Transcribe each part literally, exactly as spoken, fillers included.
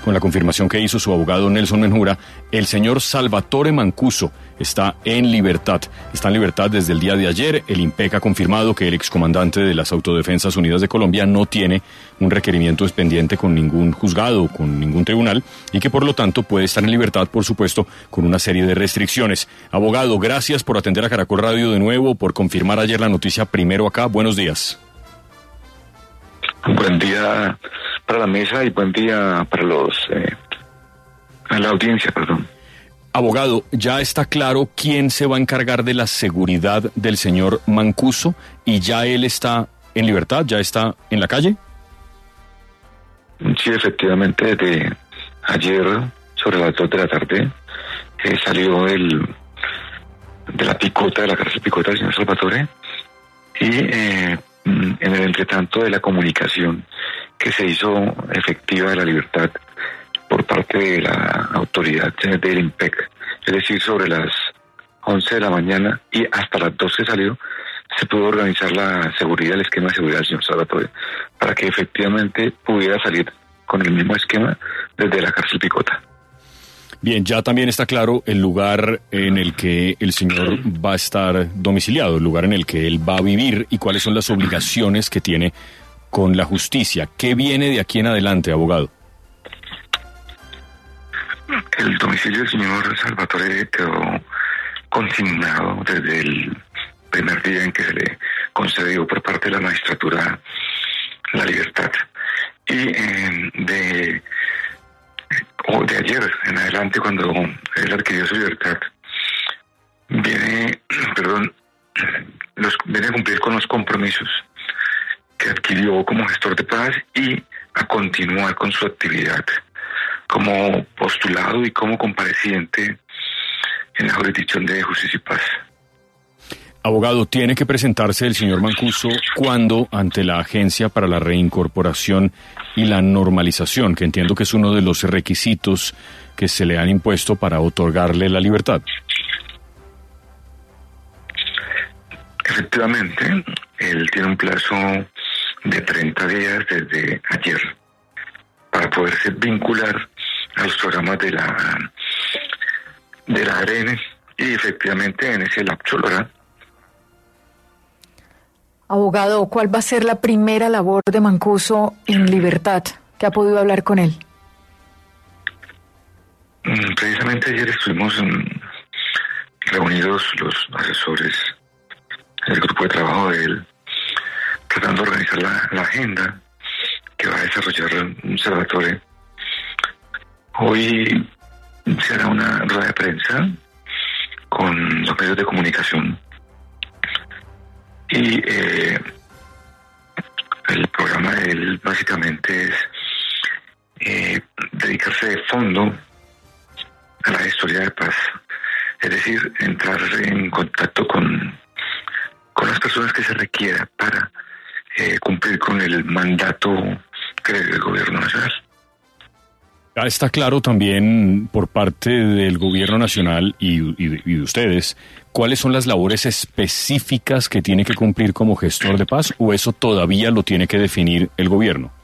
con la confirmación que hizo su abogado Nelson Menjura, el señor Salvatore Mancuso está en libertad. Está en libertad desde el día de ayer. El IMPEC ha confirmado que el excomandante de las Autodefensas Unidas de Colombia no tiene un requerimiento pendiente con ningún juzgado, con ningún tribunal, y que por lo tanto puede estar en libertad, por supuesto, con una serie de restricciones. Abogado, gracias por atender a Caracol Radio de nuevo, por confirmar ayer la noticia primero acá. Buenos días. Buen día para la mesa y buen día para los eh, a la audiencia, perdón. Abogado, ¿ya está claro quién se va a encargar de la seguridad del señor Mancuso y ya él está en libertad, ya está en la calle? Sí, efectivamente, desde ayer sobre las dos de la tarde eh, salió el de la picota, de la cárcel picota del señor Salvatore, y eh, en el entretanto de la comunicación que se hizo efectiva de la libertad por parte de la autoridad del IMPEC, es decir, sobre las once de la mañana y hasta las doce salió, se pudo organizar la seguridad, el esquema de seguridad del señor Salvatore, para que efectivamente pudiera salir con el mismo esquema desde la cárcel picota. Bien, ya también está claro el lugar en el que el señor va a estar domiciliado, el lugar en el que él va a vivir y cuáles son las obligaciones que tiene con la justicia. ¿Qué viene de aquí en adelante, abogado? El domicilio del señor Salvatore quedó consignado desde el primer día en que se le concedió por parte de la magistratura la libertad. Y eh, de, o de ayer en adelante, cuando él adquirió su libertad, viene, perdón, los, viene a cumplir con los compromisos que adquirió como gestor de paz y a continuar con su actividad como postulado y como compareciente en la jurisdicción de Justicia y Paz. Abogado, ¿tiene que presentarse el señor Mancuso cuándo ante la Agencia para la Reincorporación y la Normalización, que entiendo que es uno de los requisitos que se le han impuesto para otorgarle la libertad? Efectivamente, él tiene un plazo de treinta días desde ayer para poderse vincular a los programas de la de la A R N y efectivamente en ese lapso lo hará. Abogado, ¿cuál va a ser la primera labor de Mancuso en libertad? ¿Qué ha podido hablar con él? Precisamente ayer estuvimos um, reunidos los asesores del grupo de trabajo de él, tratando de organizar la, la agenda que va a desarrollar un Salvatore. Hoy será una rueda de prensa con los medios de comunicación y eh, el programa de él básicamente es eh, dedicarse de fondo a la historia de paz, es decir, entrar en contacto con, con las personas que se requiera para eh, cumplir con el mandato que le dio el gobierno nacional. Ya está claro también por parte del gobierno nacional y, y, y de ustedes, ¿cuáles son las labores específicas que tiene que cumplir como gestor de paz o eso todavía lo tiene que definir el gobierno?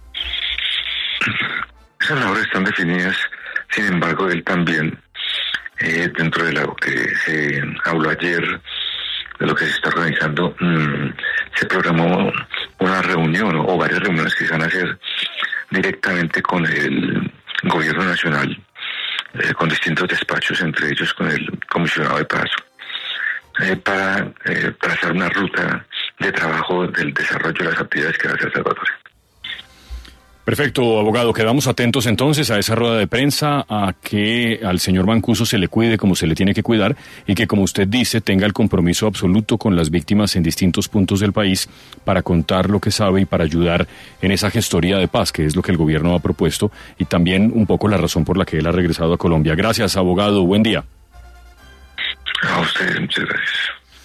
Esas labores están definidas, sin embargo, él también, eh, dentro de lo que se habló ayer, de lo que se está organizando, mmm, se programó una reunión o varias reuniones que se van a hacer directamente con el gobierno nacional, eh, con distintos despachos, entre ellos con el comisionado de paz, eh, para eh, trazar una ruta de trabajo del desarrollo de las actividades que va a hacer Salvatore. Perfecto, abogado. Quedamos atentos entonces a esa rueda de prensa, a que al señor Mancuso se le cuide como se le tiene que cuidar y que, como usted dice, tenga el compromiso absoluto con las víctimas en distintos puntos del país para contar lo que sabe y para ayudar en esa gestoría de paz, que es lo que el gobierno ha propuesto y también un poco la razón por la que él ha regresado a Colombia. Gracias, abogado. Buen día. A usted, muchas gracias.